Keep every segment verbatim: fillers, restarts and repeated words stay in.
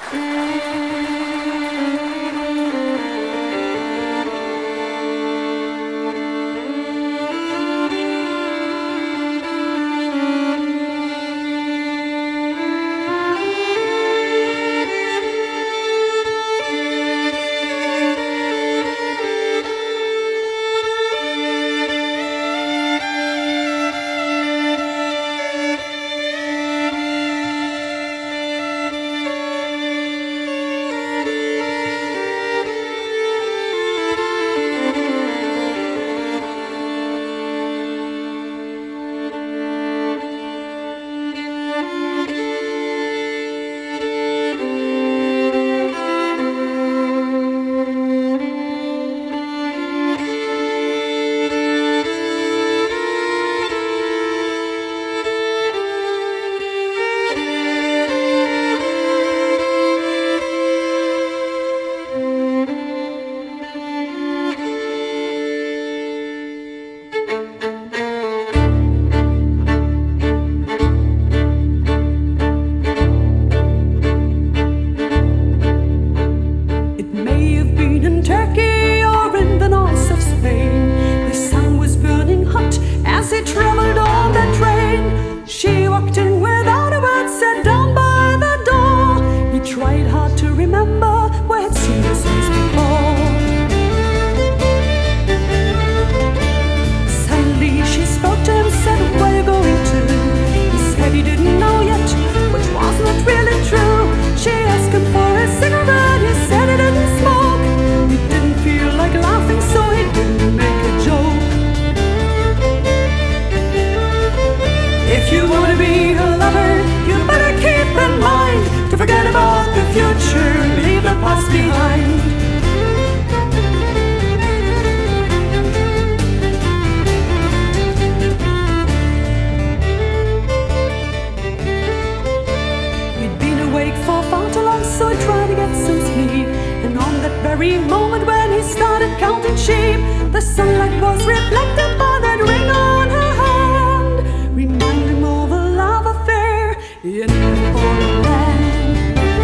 very moment when he started counting sheep, the sunlight was reflected by that ring on her hand, reminding him of a love affair in a foreign land.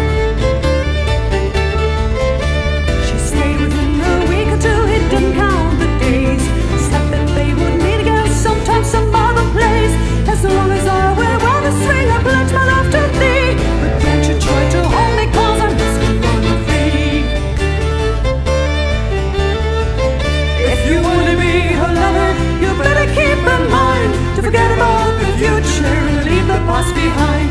She stayed with him a week or two, he didn't count the days, said that they would meet again sometime, some other place. As long as I will wear the string, I pledge my love to thee, but can't you try to hold me, cause I must be running free. If you wanna be her lover, you better keep in mind to forget about the future and leave the past behind.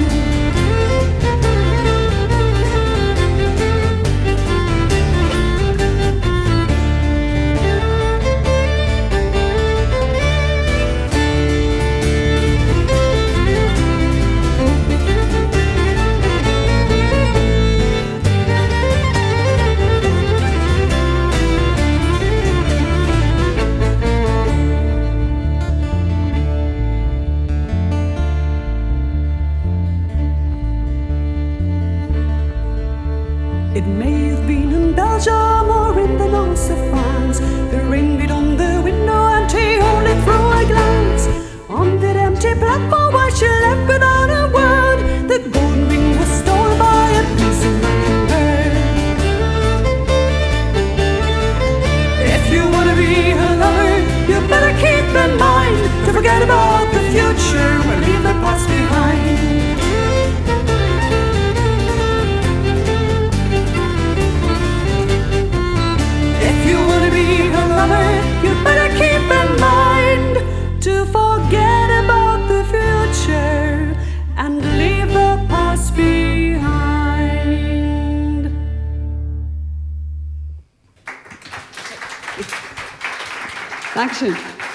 It may have been in Belgium or in the north of France. The ring beat on the window and he only threw a glance. On that empty platform where she left without a word, the golden ring was stolen by a decent bird. If you wanna be her lover, you better keep in mind to forget about the future and leave the past behind. You better keep in mind to forget about the future and leave the past behind. Dankeschön.